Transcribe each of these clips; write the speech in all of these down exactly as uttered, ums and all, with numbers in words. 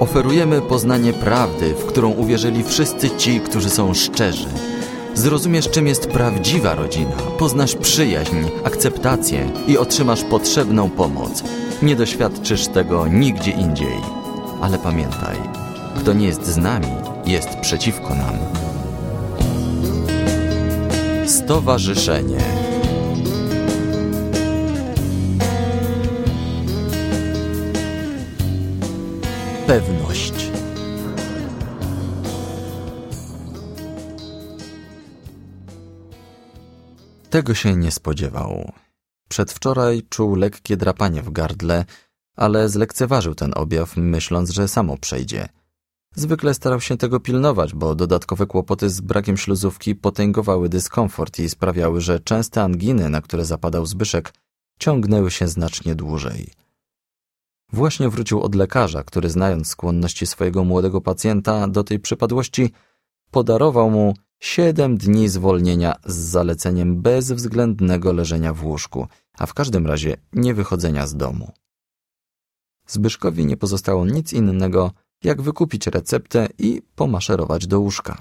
Oferujemy poznanie prawdy, w którą uwierzyli wszyscy ci, którzy są szczerzy. Zrozumiesz, czym jest prawdziwa rodzina, poznasz przyjaźń, akceptację i otrzymasz potrzebną pomoc. Nie doświadczysz tego nigdzie indziej. Ale pamiętaj, kto nie jest z nami, jest przeciwko nam. Stowarzyszenie. Pewność. Tego się nie spodziewał. Przedwczoraj czuł lekkie drapanie w gardle, ale zlekceważył ten objaw, myśląc, że samo przejdzie. Zwykle starał się tego pilnować, bo dodatkowe kłopoty z brakiem śluzówki potęgowały dyskomfort i sprawiały, że częste anginy, na które zapadał Zbyszek, ciągnęły się znacznie dłużej. Właśnie wrócił od lekarza, który, znając skłonności swojego młodego pacjenta do tej przypadłości, podarował mu siedem dni zwolnienia z zaleceniem bezwzględnego leżenia w łóżku, a w każdym razie nie wychodzenia z domu. Zbyszkowi nie pozostało nic innego, jak wykupić receptę i pomaszerować do łóżka.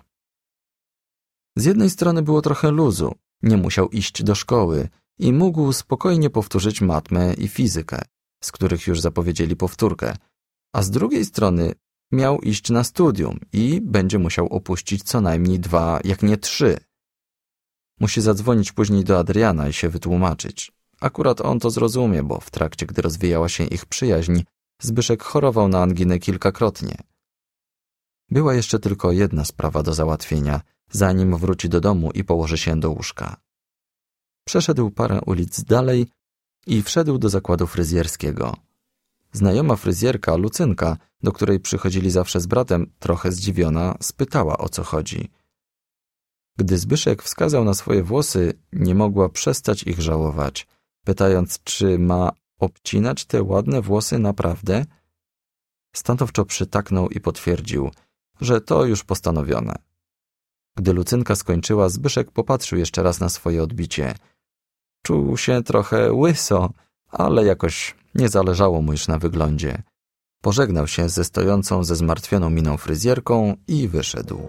Z jednej strony było trochę luzu, nie musiał iść do szkoły i mógł spokojnie powtórzyć matmę i fizykę, z których już zapowiedzieli powtórkę, a z drugiej strony miał iść na studium i będzie musiał opuścić co najmniej dwa, jak nie trzy. Musi zadzwonić później do Adriana i się wytłumaczyć. Akurat on to zrozumie, bo w trakcie, gdy rozwijała się ich przyjaźń, Zbyszek chorował na anginę kilkakrotnie. Była jeszcze tylko jedna sprawa do załatwienia, zanim wróci do domu i położy się do łóżka. Przeszedł parę ulic dalej i wszedł do zakładu fryzjerskiego. Znajoma fryzjerka, Lucynka, do której przychodzili zawsze z bratem, trochę zdziwiona, spytała, o co chodzi. Gdy Zbyszek wskazał na swoje włosy, nie mogła przestać ich żałować, pytając, czy ma obcinać te ładne włosy naprawdę? Stanowczo przytaknął i potwierdził, że to już postanowione. Gdy Lucynka skończyła, Zbyszek popatrzył jeszcze raz na swoje odbicie. Czuł się trochę łyso, ale jakoś nie zależało mu już na wyglądzie. Pożegnał się ze stojącą ze zmartwioną miną fryzjerką i wyszedł.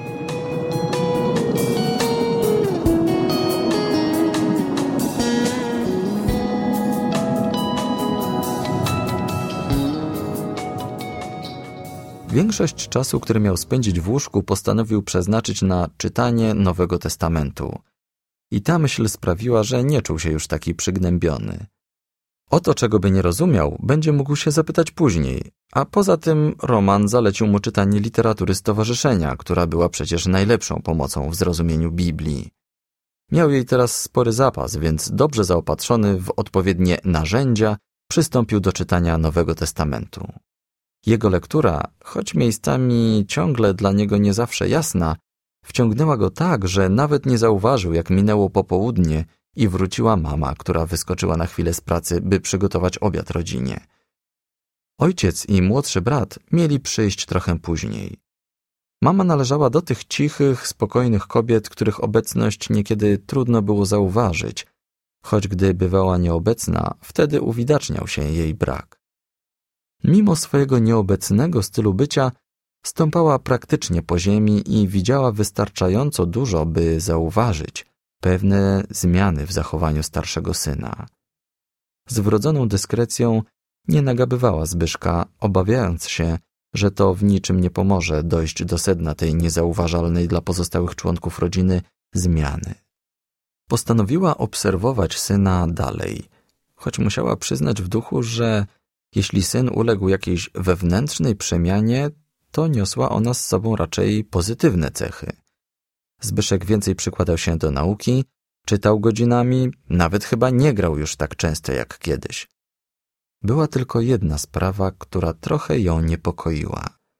Większość czasu, który miał spędzić w łóżku, postanowił przeznaczyć na czytanie Nowego Testamentu. I ta myśl sprawiła, że nie czuł się już taki przygnębiony. O to, czego by nie rozumiał, będzie mógł się zapytać później, a poza tym Roman zalecił mu czytanie literatury stowarzyszenia, która była przecież najlepszą pomocą w zrozumieniu Biblii. Miał jej teraz spory zapas, więc dobrze zaopatrzony w odpowiednie narzędzia, przystąpił do czytania Nowego Testamentu. Jego lektura, choć miejscami ciągle dla niego nie zawsze jasna, wciągnęła go tak, że nawet nie zauważył, jak minęło popołudnie i wróciła mama, która wyskoczyła na chwilę z pracy, by przygotować obiad rodzinie. Ojciec i młodszy brat mieli przyjść trochę później. Mama należała do tych cichych, spokojnych kobiet, których obecność niekiedy trudno było zauważyć, choć gdy bywała nieobecna, wtedy uwidaczniał się jej brak. Mimo swojego nieobecnego stylu bycia, stąpała praktycznie po ziemi i widziała wystarczająco dużo, by zauważyć pewne zmiany w zachowaniu starszego syna. Z wrodzoną dyskrecją nie nagabywała Zbyszka, obawiając się, że to w niczym nie pomoże dojść do sedna tej niezauważalnej dla pozostałych członków rodziny zmiany. Postanowiła obserwować syna dalej, choć musiała przyznać w duchu, że jeśli syn uległ jakiejś wewnętrznej przemianie, to niosła ona z sobą raczej pozytywne cechy. Zbyszek więcej przykładał się do nauki, czytał godzinami, nawet chyba nie grał już tak często jak kiedyś. Była tylko jedna sprawa, która trochę ją niepokoiła.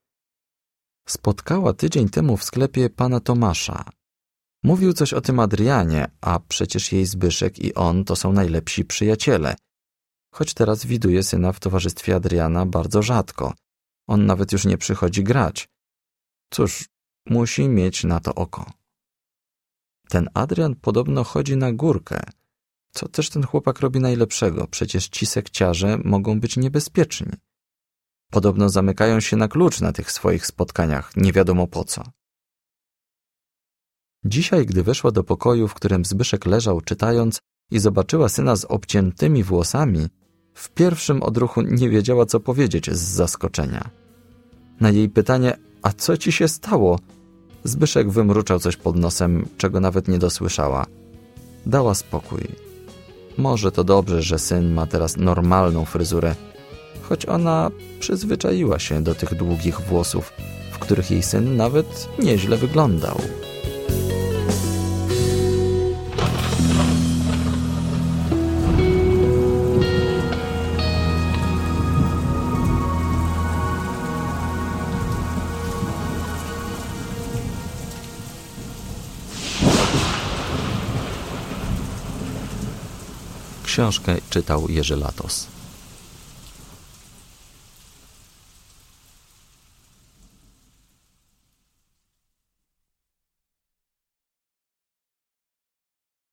Spotkała tydzień temu w sklepie pana Tomasza. Mówił coś o tym Adrianie, a przecież jej Zbyszek i on to są najlepsi przyjaciele. Choć teraz widuje syna w towarzystwie Adriana bardzo rzadko. On nawet już nie przychodzi grać. Cóż, musi mieć na to oko. Ten Adrian podobno chodzi na górkę. Co też ten chłopak robi najlepszego? Przecież ci sekciarze mogą być niebezpieczni. Podobno zamykają się na klucz na tych swoich spotkaniach, nie wiadomo po co. Dzisiaj, gdy weszła do pokoju, w którym Zbyszek leżał czytając i zobaczyła syna z obciętymi włosami, w pierwszym odruchu nie wiedziała, co powiedzieć z zaskoczenia. Na jej pytanie, a co ci się stało? Zbyszek wymruczał coś pod nosem, czego nawet nie dosłyszała. Dała spokój. Może to dobrze, że syn ma teraz normalną fryzurę, choć ona przyzwyczaiła się do tych długich włosów, w których jej syn nawet nieźle wyglądał. Książkę czytał Jerzy Latos.